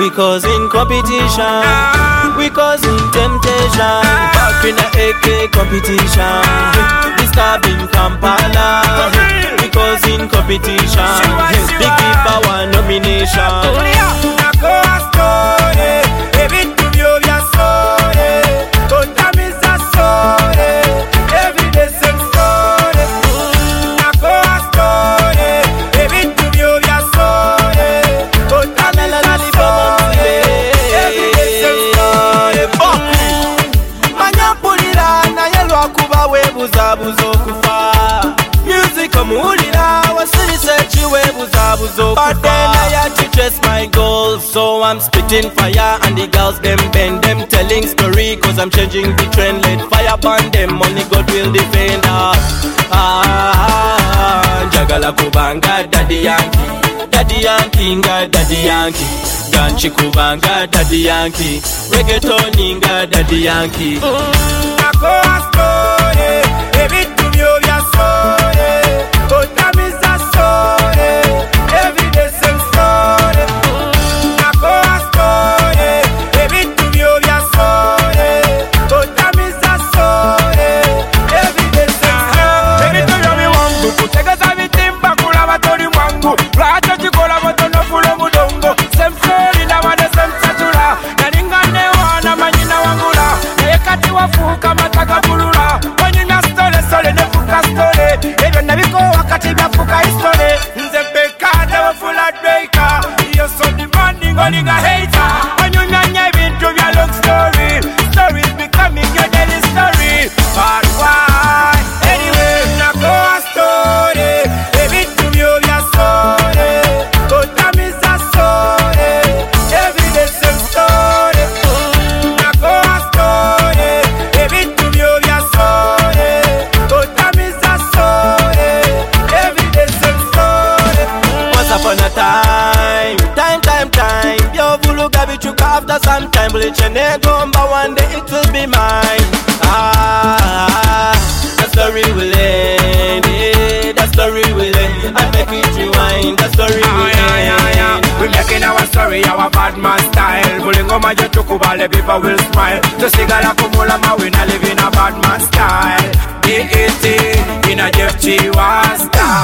We causing competition, we causing temptation. Back in the AK competition, we starving Kampala. We causing competition, big power nomination. Music amulira wasiri sechiwe buzabuzo. But then I had to chase my goals, so I'm spitting fire and the girls them bend them telling story, cause I'm changing the trend. Let fire burn them, only God will defend us. Jagala kubanga daddy Yankee, daddy Yankee nga daddy Yankee. Ganchi kubanga daddy Yankee, reggaeton nga daddy Yankee. After some time, one day it will be mine. The story will end, the story will end. I make it rewind, the story will end. We're making our story, our bad man style. Pulling on my jet to Kuba, people will smile. To Sigala Kumulama, we not live in a bad man style. D.E.T. in a Jeff Chiwa style.